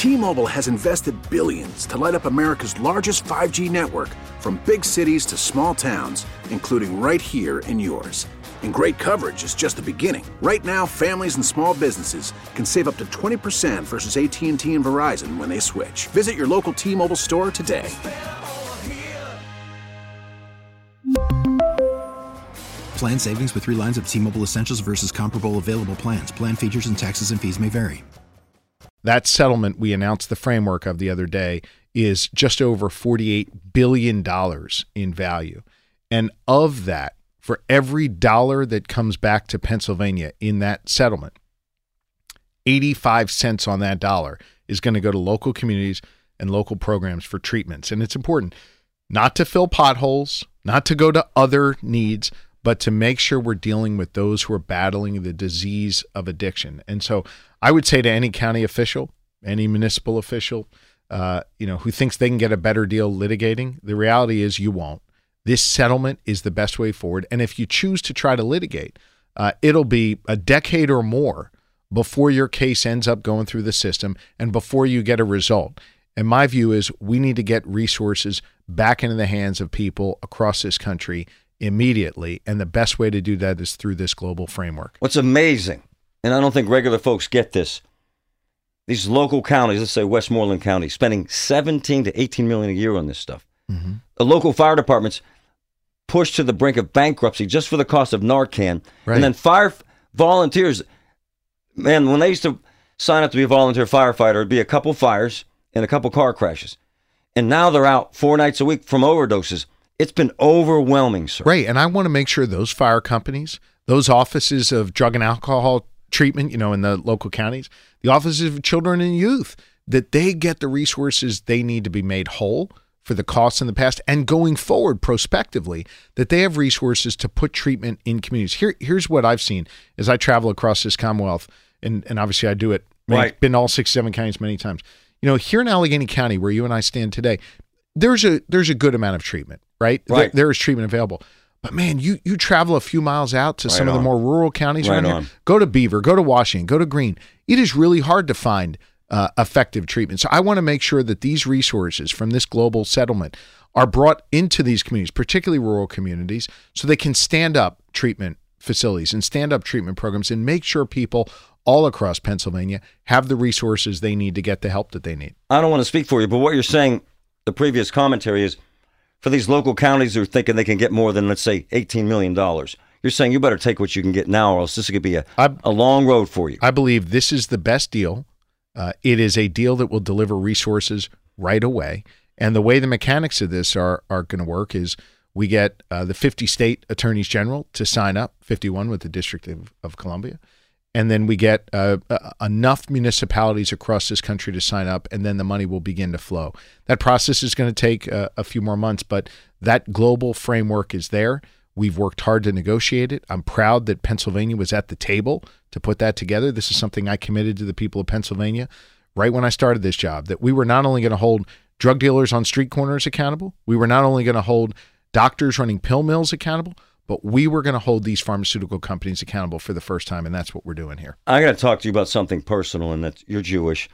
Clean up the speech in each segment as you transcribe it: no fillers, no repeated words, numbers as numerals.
T-Mobile has invested billions to light up America's largest 5G network, from big cities to small towns, including right here in yours. And great coverage is just the beginning. Right now, families and small businesses can save up to 20% versus AT&T and Verizon when they switch. Visit your local T-Mobile store today. Plan savings with 3 lines of T-Mobile Essentials versus comparable available plans. Plan features and taxes and fees may vary. That settlement we announced the framework of the other day is just over $48 billion in value. And of that, for every dollar that comes back to Pennsylvania in that settlement, 85 cents on that dollar is going to go to local communities and local programs for treatments. And it's important not to fill potholes, not to go to other needs, but to make sure we're dealing with those who are battling the disease of addiction. And so I would say to any county official, any municipal official, who thinks they can get a better deal litigating, the reality is you won't. This settlement is the best way forward. And if you choose to try to litigate, it'll be a decade or more before your case ends up going through the system and before you get a result. And my view is we need to get resources back into the hands of people across this country immediately. And the best way to do that is through this global framework. What's amazing, and I don't think regular folks get this, these local counties, let's say Westmoreland County, spending $17 to $18 million a year on this stuff. Mm-hmm. The local fire departments pushed to the brink of bankruptcy just for the cost of Narcan. Right. And then fire volunteers, man, when they used to sign up to be a volunteer firefighter, it'd be a couple fires and a couple car crashes. And now they're out 4 nights a week from overdoses. It's been overwhelming, sir. Right, and I want to make sure those fire companies, those offices of drug and alcohol treatment, in the local counties, the offices of children and youth, that they get the resources they need to be made whole for the costs in the past, and going forward prospectively, that they have resources to put treatment in communities. Here's what I've seen as I travel across this Commonwealth, and obviously I do it. Right. I've been all 6-7 counties many times. Here in Allegheny County, where you and I stand today, there's a good amount of treatment, right? There is treatment available. But man, you travel a few miles out to some of the more rural counties around here. Go to Beaver, go to Washington, go to Greene. It is really hard to find effective treatment. So I want to make sure that these resources from this global settlement are brought into these communities, particularly rural communities, so they can stand up treatment facilities and stand up treatment programs and make sure people all across Pennsylvania have the resources they need to get the help that they need. I don't want to speak for you, but what you're saying, the previous commentary is, for these local counties who are thinking they can get more than, let's say, $18 million, you're saying you better take what you can get now, or else this could be a long road for you. I believe this is the best deal. It is a deal that will deliver resources right away. And the way the mechanics of this are going to work is we get the 50 state attorneys general to sign up, 51 with the District of Columbia. And then we get enough municipalities across this country to sign up, and then the money will begin to flow. That process is going to take a few more months, but that global framework is there. We've worked hard to negotiate it. I'm proud that Pennsylvania was at the table to put that together. This is something I committed to the people of Pennsylvania right when I started this job, that we were not only going to hold drug dealers on street corners accountable, we were not only going to hold doctors running pill mills accountable, but we were going to hold these pharmaceutical companies accountable for the first time, and that's what we're doing here. I got to talk to you about something personal, and that you're Jewish,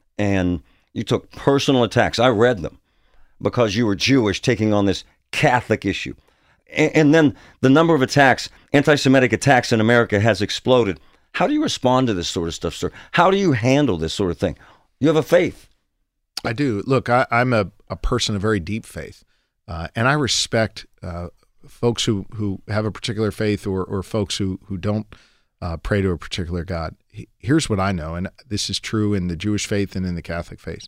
and you took personal attacks. I read them because you were Jewish, taking on this Catholic issue. And then the number of attacks, anti-Semitic attacks in America has exploded. How do you respond to this sort of stuff, sir? How do you handle this sort of thing? You have a faith. I do. Look, I'm a person of very deep faith, and I respect folks who have a particular faith or folks who don't pray to a particular God. Here's what I know, and this is true in the Jewish faith and in the Catholic faith.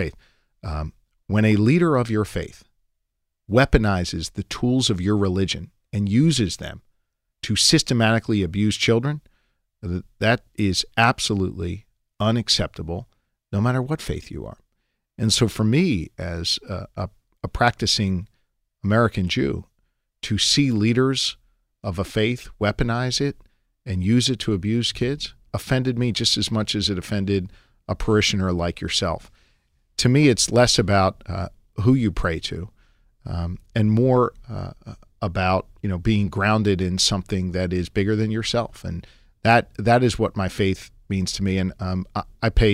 When a leader of your faith weaponizes the tools of your religion and uses them to systematically abuse children, that is absolutely unacceptable, no matter what faith you are. And so for me, as a practicing American Jew, to see leaders of a faith weaponize it and use it to abuse kids offended me just as much as it offended a parishioner like yourself. To me, it's less about who you pray to and more about being grounded in something that is bigger than yourself. And that is what my faith means to me. And I pay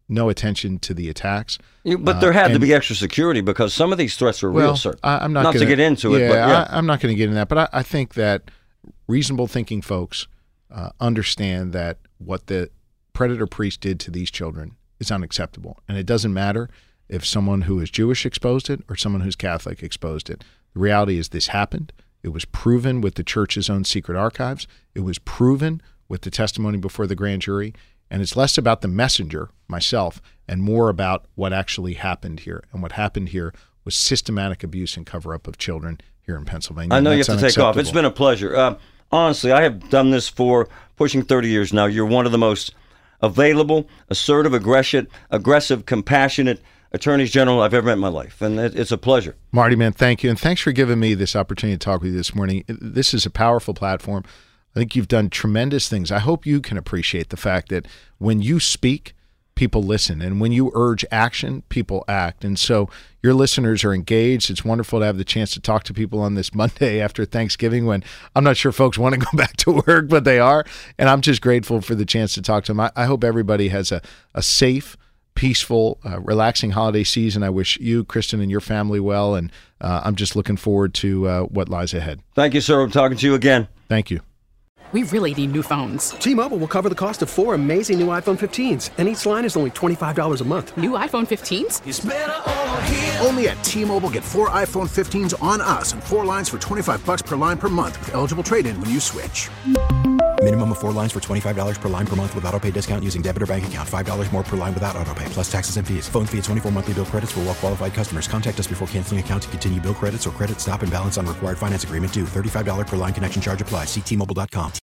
no attention to the attacks. But there had to be extra security because some of these threats are real, sir. I'm not to get into it. But I'm not going to get into that. But I think that reasonable thinking folks understand that what the predator priest did to these children is unacceptable. And it doesn't matter if someone who is Jewish exposed it or someone who's Catholic exposed it. The reality is this happened. It was proven with the church's own secret archives. It was proven with the testimony before the grand jury. And it's less about the messenger, myself, and more about what actually happened here. And what happened here was systematic abuse and cover-up of children here in Pennsylvania. I know you have to take off. It's been a pleasure. Honestly, I have done this for pushing 30 years now. You're one of the most available, assertive, aggressive, compassionate attorneys general I've ever met in my life. And it's a pleasure. Marty, man, thank you. And thanks for giving me this opportunity to talk with you this morning. This is a powerful platform. I think you've done tremendous things. I hope you can appreciate the fact that when you speak, people listen. And when you urge action, people act. And so your listeners are engaged. It's wonderful to have the chance to talk to people on this Monday after Thanksgiving when I'm not sure folks want to go back to work, but they are. And I'm just grateful for the chance to talk to them. I hope everybody has a safe, peaceful, relaxing holiday season. I wish you, Kristen, and your family well. And I'm just looking forward to what lies ahead. Thank you, sir. I'm talking to you again. Thank you. We really need new phones. T-Mobile will cover the cost of 4 amazing new iPhone 15s, and each line is only $25 a month. New iPhone 15s? It's better over here. Only at T-Mobile, get 4 iPhone 15s on us and 4 lines for $25 per line per month with eligible trade-in when you switch. Minimum of 4 lines for $25 per line per month with autopay discount using debit or bank account. $5 more per line without autopay, plus taxes and fees. Phone fee at 24 monthly bill credits for well-qualified customers. Contact us before canceling account to continue bill credits or credit stop and balance on required finance agreement due. $35 per line connection charge applies. See T-Mobile.com.